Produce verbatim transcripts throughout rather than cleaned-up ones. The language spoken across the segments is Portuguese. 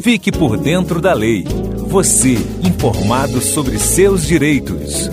Fique por dentro da lei. Você, informado sobre seus direitos.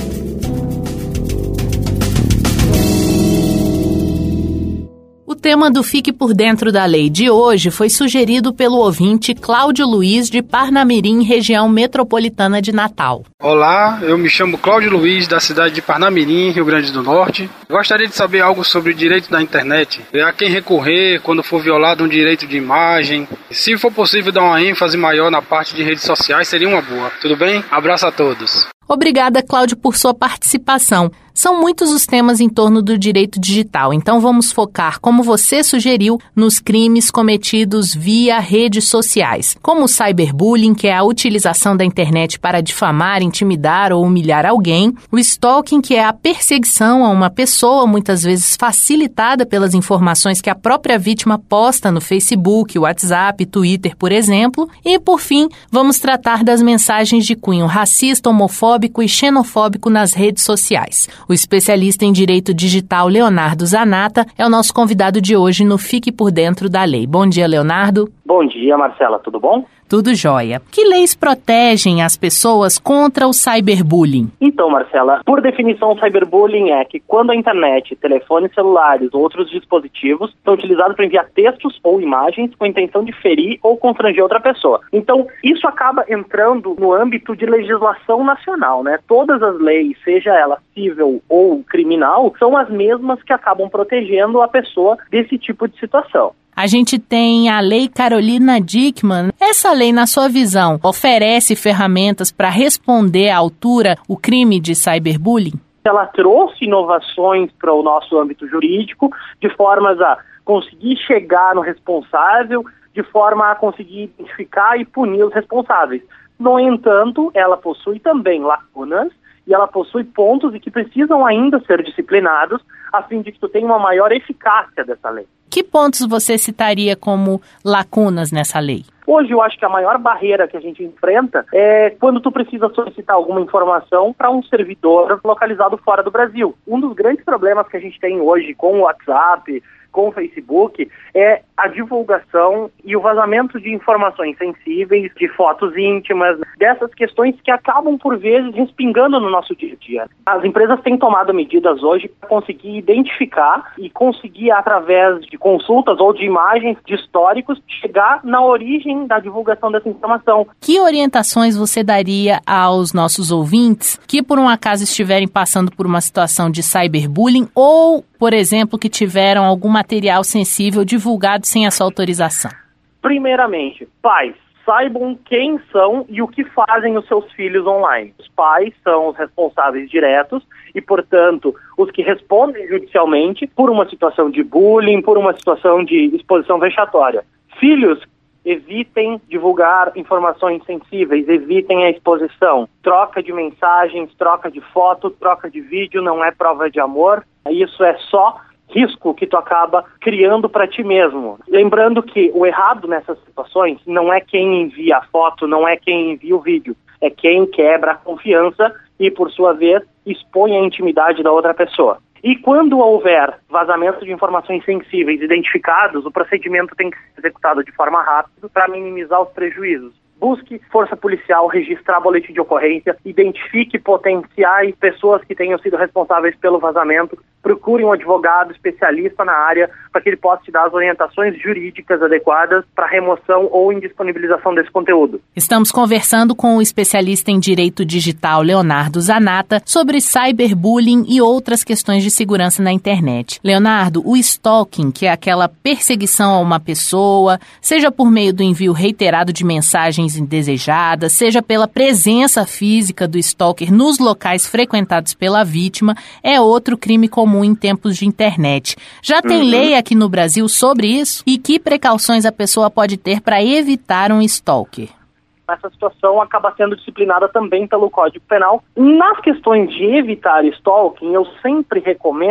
O tema do Fique por Dentro da Lei de hoje foi sugerido pelo ouvinte Cláudio Luiz, de Parnamirim, região metropolitana de Natal. Olá, eu me chamo Cláudio Luiz, da cidade de Parnamirim, Rio Grande do Norte. Gostaria de saber algo sobre o direito da internet. A quem recorrer quando for violado um direito de imagem. Se for possível dar uma ênfase maior na parte de redes sociais, seria uma boa. Tudo bem? Abraço a todos. Obrigada, Cláudio, por sua participação. São muitos os temas em torno do direito digital, então vamos focar, como você sugeriu, nos crimes cometidos via redes sociais, como o cyberbullying, que é a utilização da internet para difamar, intimidar ou humilhar alguém, o stalking, que é a perseguição a uma pessoa, muitas vezes facilitada pelas informações que a própria vítima posta no Facebook, WhatsApp, Twitter, por exemplo, e, por fim, vamos tratar das mensagens de cunho racista, homofóbico e xenofóbico nas redes sociais. O especialista em direito digital Leonardo Zanata é o nosso convidado de hoje no Fique por Dentro da Lei. Bom dia, Leonardo. Bom dia, Marcela. Tudo bom? Tudo jóia. Que leis protegem as pessoas contra o cyberbullying? Então, Marcela, por definição, o cyberbullying é que quando a internet, telefones celulares ou outros dispositivos são utilizados para enviar textos ou imagens com a intenção de ferir ou constranger outra pessoa. Então, isso acaba entrando no âmbito de legislação nacional, né? Todas as leis, seja ela civil ou criminal, são as mesmas que acabam protegendo a pessoa desse tipo de situação. A gente tem a Lei Carolina Dickmann. Essa lei, na sua visão, oferece ferramentas para responder à altura o crime de cyberbullying? Ela trouxe inovações para o nosso âmbito jurídico, de formas a conseguir chegar no responsável, de forma a conseguir identificar e punir os responsáveis. No entanto, ela possui também lacunas e ela possui pontos que precisam ainda ser disciplinados a fim de que tu tenha uma maior eficácia dessa lei. Que pontos você citaria como lacunas nessa lei? Hoje eu acho que a maior barreira que a gente enfrenta é quando tu precisa solicitar alguma informação para um servidor localizado fora do Brasil. Um dos grandes problemas que a gente tem hoje com o WhatsApp, com o Facebook, é a divulgação e o vazamento de informações sensíveis, de fotos íntimas, dessas questões que acabam, por vezes, respingando no nosso dia a dia. As empresas têm tomado medidas hoje para conseguir identificar e conseguir, através de consultas ou de imagens de históricos, chegar na origem da divulgação dessa informação. Que orientações você daria aos nossos ouvintes que, por um acaso, estiverem passando por uma situação de cyberbullying ou, por exemplo, que tiveram algum material sensível divulgado sem a sua autorização? Primeiramente, pais, saibam quem são e o que fazem os seus filhos online. Os pais são os responsáveis diretos e, portanto, os que respondem judicialmente por uma situação de bullying, por uma situação de exposição vexatória. Filhos, evitem divulgar informações sensíveis, evitem a exposição. Troca de mensagens, troca de foto, troca de vídeo não é prova de amor. Isso é só risco que tu acaba criando para ti mesmo. Lembrando que o errado nessas situações não é quem envia a foto, não é quem envia o vídeo, é quem quebra a confiança e, por sua vez, expõe a intimidade da outra pessoa. E quando houver vazamento de informações sensíveis identificados, o procedimento tem que ser executado de forma rápida para minimizar os prejuízos. Busque força policial, registrar boletim de ocorrência, identifique potenciais pessoas que tenham sido responsáveis pelo vazamento, procure um advogado especialista na área para que ele possa te dar as orientações jurídicas adequadas para remoção ou indisponibilização desse conteúdo. Estamos conversando com o especialista em direito digital Leonardo Zanata sobre cyberbullying e outras questões de segurança na internet. Leonardo, o stalking, que é aquela perseguição a uma pessoa, seja por meio do envio reiterado de mensagens indesejadas, seja pela presença física do stalker nos locais frequentados pela vítima, é outro crime comum em tempos de internet. Já tem uhum. lei aqui no Brasil sobre isso? E que precauções a pessoa pode ter para evitar um stalker? Essa situação acaba sendo disciplinada também pelo Código Penal. Nas questões de evitar stalking, eu sempre recomendo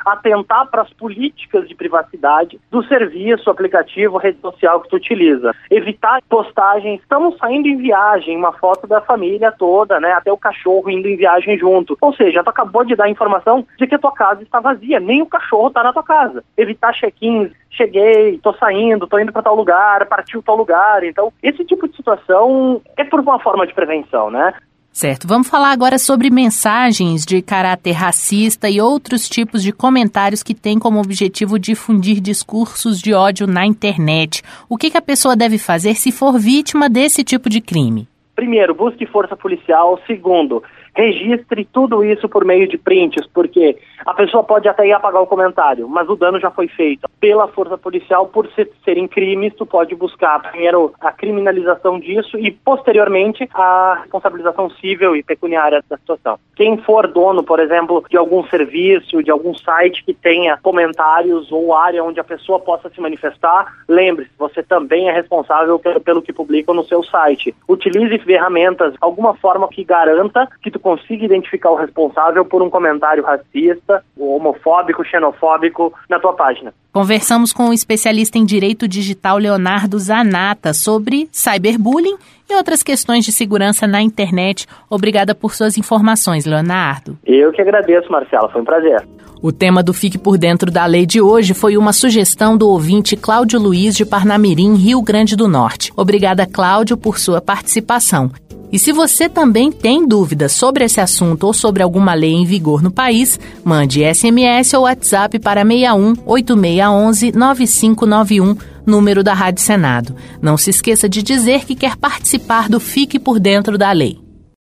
atentar para as políticas de privacidade do serviço, aplicativo, rede social que tu utiliza. Evitar postagens, estamos saindo em viagem, uma foto da família toda, né, até o cachorro indo em viagem junto. Ou seja, tu acabou de dar a informação de que a tua casa está vazia, nem o cachorro está na tua casa. Evitar check-ins, cheguei, tô saindo, tô indo para tal lugar, partiu tal lugar. Então, esse tipo de situação é por uma forma de prevenção, né? Certo, vamos falar agora sobre mensagens de caráter racista e outros tipos de comentários que têm como objetivo difundir discursos de ódio na internet. O que, que a pessoa deve fazer se for vítima desse tipo de crime? Primeiro, busque força policial. Segundo, registre tudo isso por meio de prints, porque a pessoa pode até ir apagar o comentário, mas o dano já foi feito. Pela força policial, por serem crimes, tu pode buscar primeiro a criminalização disso e, posteriormente, a responsabilização civil e pecuniária da situação. Quem for dono, por exemplo, de algum serviço, de algum site que tenha comentários ou área onde a pessoa possa se manifestar, lembre-se, você também é responsável pelo, pelo que publica no seu site. Utilize ferramentas, alguma forma que garanta que tu consiga identificar o responsável por um comentário racista, homofóbico, xenofóbico na tua página. Conversamos com o especialista em direito digital Leonardo Zanata sobre cyberbullying e outras questões de segurança na internet. Obrigada por suas informações, Leonardo. Eu que agradeço, Marcela. Foi um prazer. O tema do Fique por Dentro da Lei de hoje foi uma sugestão do ouvinte Cláudio Luiz de Parnamirim, Rio Grande do Norte. Obrigada, Cláudio, por sua participação. E se você também tem dúvidas sobre esse assunto ou sobre alguma lei em vigor no país, mande S M S ou WhatsApp para seis um oito seis um um nove cinco nove um, número da Rádio Senado. Não se esqueça de dizer que quer participar do Fique por Dentro da Lei.